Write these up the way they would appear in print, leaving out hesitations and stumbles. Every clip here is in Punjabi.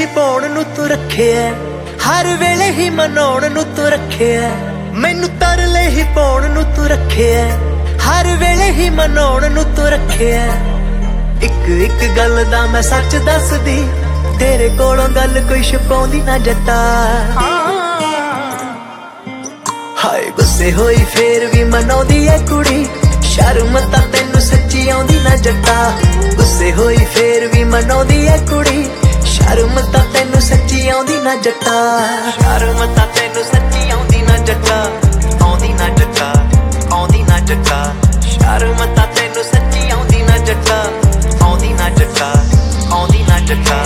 ਹੀ ਪਾਉਣ ਨੂੰ ਤੂੰ ਰੱਖਿਆ, ਹਰ ਵੇਲੇ ਹੀ ਮਨਾਉਣ ਨੂੰ ਤੂੰ ਰੱਖਿਆ, ਮੈਨੂੰ ਤਰਲੇ ਹੀ ਪਾਉਣ ਨੂੰ ਤੂੰ ਰੱਖਿਆ, ਹਰ ਵੇਲੇ ਹੀ ਮਨਾਉਣ ਨੂੰ ਤੂੰ ਰੱਖਿਆ। ਇੱਕ ਇੱਕ ਗੱਲ ਦਾ ਮੈਂ ਸੱਚ ਦੱਸਦੀ, ਤੇਰੇ ਕੋਲੋਂ ਗੱਲ ਕੋਈ ਛੁਪਾਉਂਦੀ ਨਾ ਜੱਟਾ। ਹਾਏ ਗੁੱਸੇ ਹੋਈ ਫੇਰ ਵੀ ਮਨਾਉਂਦੀ ਐ ਕੁੜੀ, ਸ਼ਰਮ ਤਾਂ ਤੈਨੂੰ ਸੱਚੀ ਆਉਂਦੀ ਨਾ ਜੱਟਾ। ਗੁੱਸੇ ਹੋਈ ਫੇਰ ਵੀ ਮਨਾਉਂਦੀ ਐ ਕੁੜੀ, ਸ਼ਰਮ ਤਾਂ ਤੈਨੂੰ ਸੱਚੀ ਆਉਂਦੀ ਨਾ ਜੱਟਾ। ਸ਼ਰਮ ਤਾਂ ਤੈਨੂੰ ਸੱਚੀ ਆਉਂਦੀ ਨਾ ਜੱਟਾ, ਆਉਂਦੀ ਨਾ ਜੱਟਾ, ਆਉਂਦੀ ਨਾ ਜੱਟਾ। ਸ਼ਰਮ ਤਾਂ ਤੈਨੂੰ ਸੱਚੀ ਆਉਂਦੀ ਨਾ ਜੱਟਾ, ਆਉਂਦੀ ਨਾ ਜੱਟਾ, ਆਉਂਦੀ ਨਾ ਜੱਟਾ।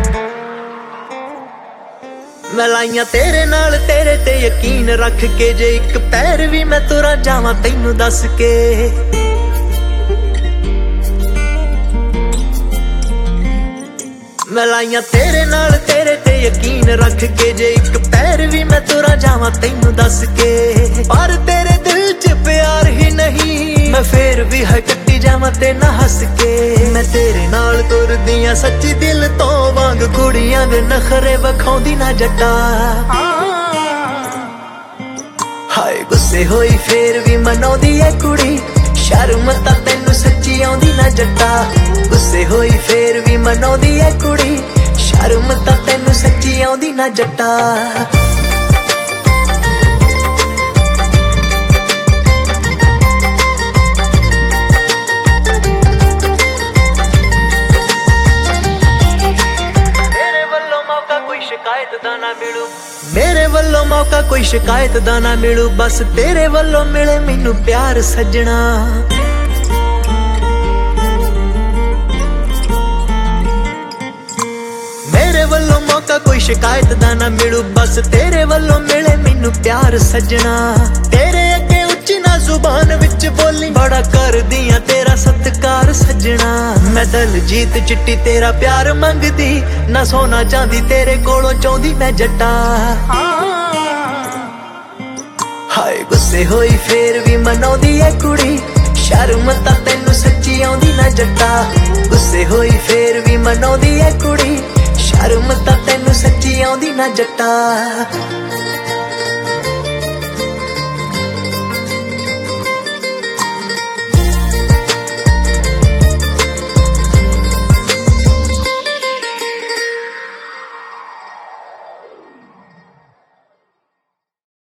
ਮੈਂ ਲਾਈਆਂ ਤੇਰੇ ਨਾਲ ਤੇਰੇ ਤੇ ਯਕੀਨ ਰੱਖ ਕੇ, ਜੇ ਇੱਕ ਪੈਰ ਵੀ ਮੈਂ ਤੁਰਾਂ ਜਾਵਾਂ ਤੈਨੂੰ ਦੱਸ ਕੇ। ਮੈਂ ਲਾਈਆਂ ਤੇਰੇ ਨਾਲ ਤੇਰੇ ਤੇ ਯਕੀਨ ਰੱਖ ਕੇ, ਜੇ ਇੱਕ ਪੈਰ ਵੀ ਮੈਂ ਤੁਰਾਂ ਜਾਵਾਂ ਤੈਨੂੰ ਦੱਸ ਕੇ। ਪਰ ਤੇਰੇ ਦਿਲ 'ਚ ਪਿਆਰ ਹੀ ਨਹੀਂ, ਮੈਂ ਫੇਰ ਵੀ ਹੈ ਕੱਟੀ ਜਾਵਾਂ ਤੇ ਨਾ ਹੱਸ ਕੇ। ਮੈਂ ਤੇਰੇ ਨਾਲ ਤੁਰਦੀ ਆਂ ਸੱਚੀ ਦਿਲ ਤੋਂ, ਵਾਂਗ ਕੁੜੀਆਂ ਦੇ ਨਖਰੇ ਵਿਖਾਉਂਦੀ ਨਾ ਜੱਟਾ। ਹਾਏ ਗੁੱਸੇ ਹੋਈ ਫੇਰ ਵੀ ਮਨਾਉਂਦੀ ਐ ਕੁੜੀ, ਸ਼ਰਮ ਤਾਂ ਤੈਨੂੰ ਸੱਚੀ ਆਉਂਦੀ ਨਾ ਜੱਟਾ। ਗੁੱਸੇ ਹੋਈ ਫੇਰ ਵੀ ਮਨਾਉਂਦੀ ਐ ਕੁੜੀ, ਸ਼ਰਮ ਤਾਂ ਤੈਨੂੰ ਸੱਚੀ ਆਉਂਦੀ ਨਾ ਜੱਟਾ। ਸ਼ਿਕਾਇਤ ਦਾ ਨਾ ਮਿਲੂ, ਮੇਰੇ ਵੱਲੋਂ ਮੌਕਾ ਕੋਈ ਸ਼ਿਕਾਇਤ ਦਾ ਨਾ ਮਿਲੂ, ਬਸ ਤੇਰੇ ਵੱਲੋਂ ਮਿਲੇ ਮੈਨੂੰ ਪਿਆਰ ਸੱਜਣਾ। ਮੇਰੇ ਵੱਲੋਂ ਮੌਕਾ ਕੋਈ ਸ਼ਿਕਾਇਤ ਦਾ ਨਾ ਮਿਲੂ, ਬਸ ਤੇਰੇ ਵੱਲੋਂ ਮਿਲੇ ਮੈਨੂੰ ਪਿਆਰ ਸੱਜਣਾ। ਤੇਰੇ ਅੱਗੇ ਉੱਚੀ ਨਾ ਜ਼ੁਬਾਨ ਵਿੱਚ ਬੋਲੀ, ਬੜਾ ਕਰਦੀ ਆਂ ਤੇਰਾ ਸਤਿਕਾਰ ਸੱਜਣਾ। ਮੈਂ ਦਲਜੀਤ ਚਿੱਟੀ ਤੇਰਾ ਪਿਆਰ ਮੰਗਦੀ, ਨਾ ਸੋਨਾ ਚਾਂਦੀ ਤੇਰੇ ਕੋਲੋਂ ਚਾਹੁੰਦੀ ਮੈਂ ਜੱਟਾ। ਹਾਏ ਗੁੱਸੇ ਹੋਈ ਫੇਰ ਵੀ ਮਨਾਉਂਦੀ ਐ ਕੁੜੀ, ਸ਼ਰਮ ਤਾਂ ਤੈਨੂੰ ਸੱਚੀ ਆਉਂਦੀ ਨਾ ਜੱਟਾ। ਗੁੱਸੇ ਹੋਈ ਫੇਰ ਵੀ ਮਨਾਉਂਦੀ ਐ ਕੁੜੀ, ਸ਼ਰਮ ਤਾਂ ਤੈਨੂੰ ਸੱਚੀ ਆਉਂਦੀ ਨਾ ਜੱਟਾ।